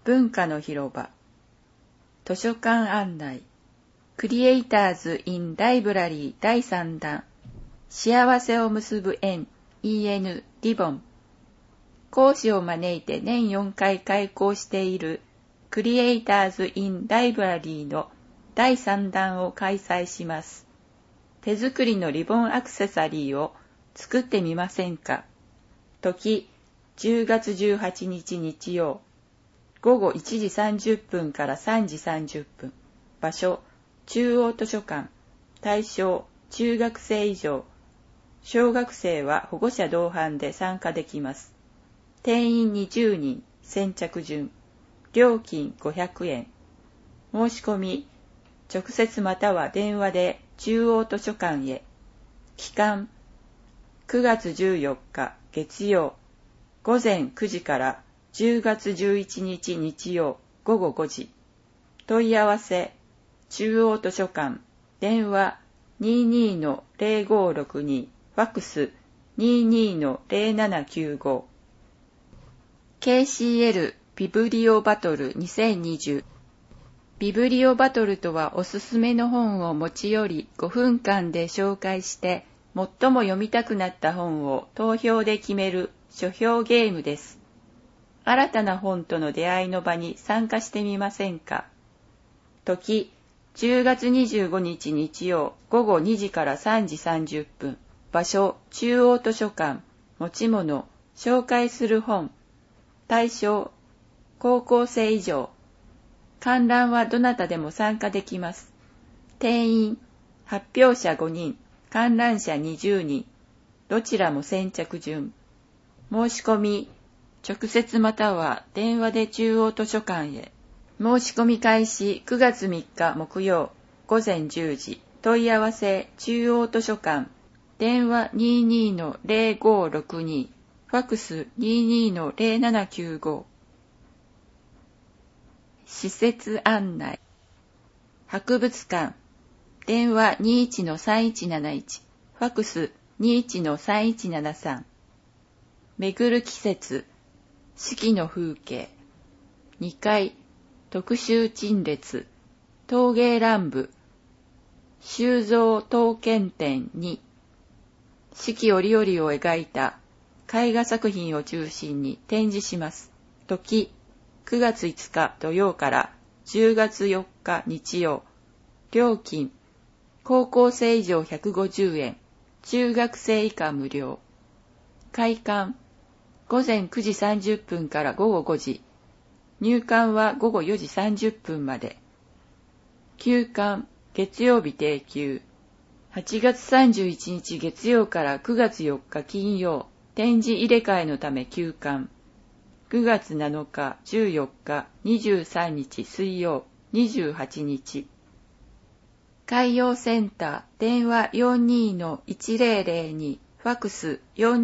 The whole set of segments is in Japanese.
文化の広場。図書館案内。クリエイターズ・イン・ライブラリー第3弾。幸せを結ぶ縁 EN リボン。講師を招いて年4回開講しているクリエイターズ・イン・ライブラリーの第3弾を開催します。手作りのリボンアクセサリーを作ってみませんか。時、10月18日日曜。午後1時30分から3時30分。場所、中央図書館。対象、中学生以上。小学生は保護者同伴で参加できます。定員20人、先着順。料金500円。申し込み、直接または電話で中央図書館へ。期間、9月14日月曜、午前9時から10月11日日曜午後5時。問い合わせ、中央図書館、電話 22-0562、ファックス 22-0795。KCL ビブリオバトル2020。ビブリオバトルとはおすすめの本を持ち寄り5分間で紹介して最も読みたくなった本を投票で決める書評ゲームです。新たな本との出会いの場に参加してみませんか。時、10月25日日曜午後2時から3時30分。場所、中央図書館。持ち物、紹介する本。対象、高校生以上。観覧はどなたでも参加できます。定員、発表者5人、観覧者20人。どちらも先着順。申し込み、直接または電話で中央図書館へ。申し込み開始9月3日木曜、午前10時。問い合わせ、中央図書館。電話 22-0562。ファックス 22-0795。施設案内。博物館。電話 21-3171。ファックス 21-3173。巡る季節。四季の風景。2階。特集陳列。陶芸乱舞。収蔵刀剣展2。四季折々を描いた絵画作品を中心に展示します。時、9月5日土曜から10月4日日曜。料金、高校生以上150円、中学生以下無料。開館、午前9時30分から午後5時。入館は午後4時30分まで。休館、月曜日定休。8月31日月曜から9月4日金曜、展示入れ替えのため休館。9月7日、14日、23日水曜、28日。海洋センター、電話 42-1002、ファックス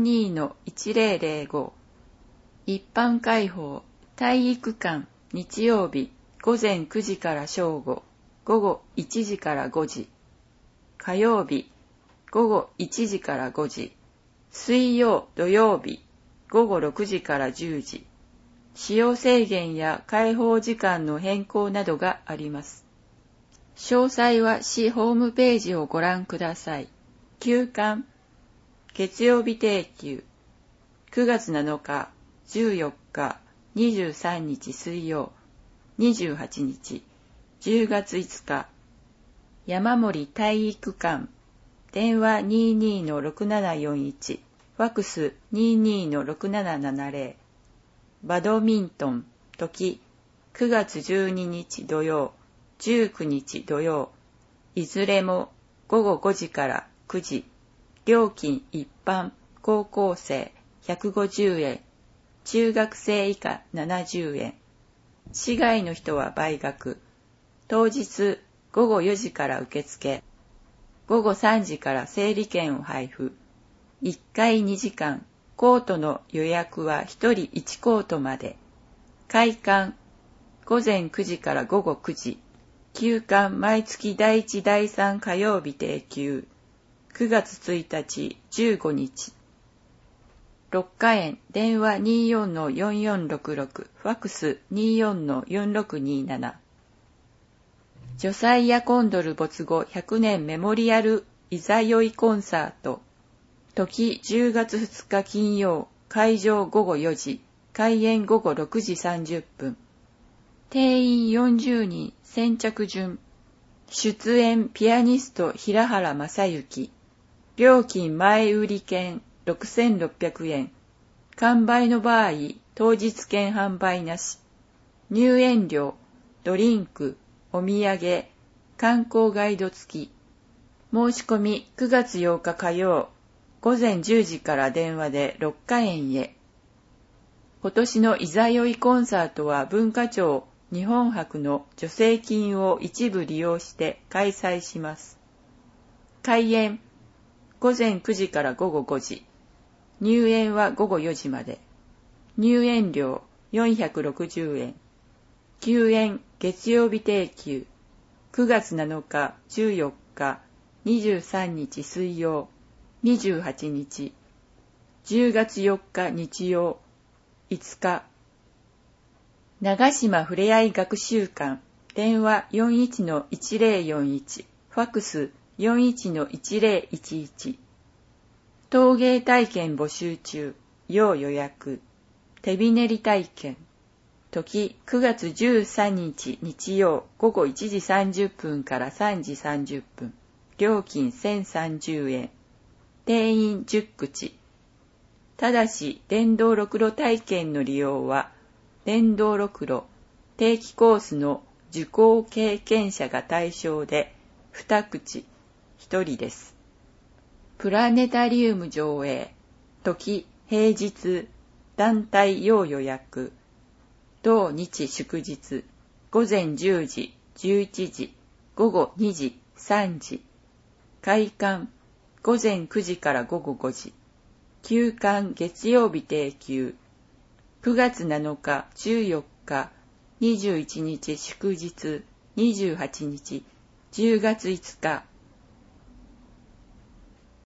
42-1005。一般開放、体育館、日曜日、午前9時から正午、午後1時から5時。火曜日、午後1時から5時。水曜、土曜日、午後6時から10時。使用制限や開放時間の変更などがあります。詳細は市ホームページをご覧ください。休館、月曜日定休、9月7日、14日、23日水曜、28日、10月5日。山森体育館。電話 22-6741。ファックス 22-6770。バドミントン。時、9月12日土曜、19日土曜。いずれも午後5時から9時。料金一般、高校生150円。中学生以下70円。市外の人は倍額。当日、午後4時から受付。午後3時から整理券を配布。1回2時間。コートの予約は1人1コートまで。開館。午前9時から午後9時。休館毎月第1第3火曜日定休。9月1日15日。 六花園、電話 24-4466、ファックス 24-4627。ジョサイア・コンドル没後100年メモリアルいざよいコンサート。時10月2日金曜、会場午後4時、開演午後6時30分。定員40人、先着順。出演ピアニスト平原正幸。料金前売り券6600円。完売の場合、当日券販売なし。入園料、ドリンク、お土産、観光ガイド付き。申し込み9月8日火曜、午前10時から電話で六花園へ。今年のいざよいコンサートは文化庁日本博の助成金を一部利用して開催します。開演、午前9時から午後5時。入園は午後4時まで。入園料460円。休園月曜日定休。9月7日、14日、23日水曜、28日。10月4日日曜、5日。長島ふれあい学習館。電話 41-1041。ファックス 41-1011。陶芸体験募集中。要予約。手びねり体験。時9月13日日曜午後1時30分から3時30分。料金1030円。定員10口。ただし電動ろくろ体験の利用は電動ろくろ定期コースの受講経験者が対象で2口1人です。プラネタリウム上映。時平日。団体要予約。同日祝日。午前10時、11時、午後2時、3時。開館。午前9時から午後5時。休館月曜日定休。9月7日、14日、21日祝日、28日、10月5日、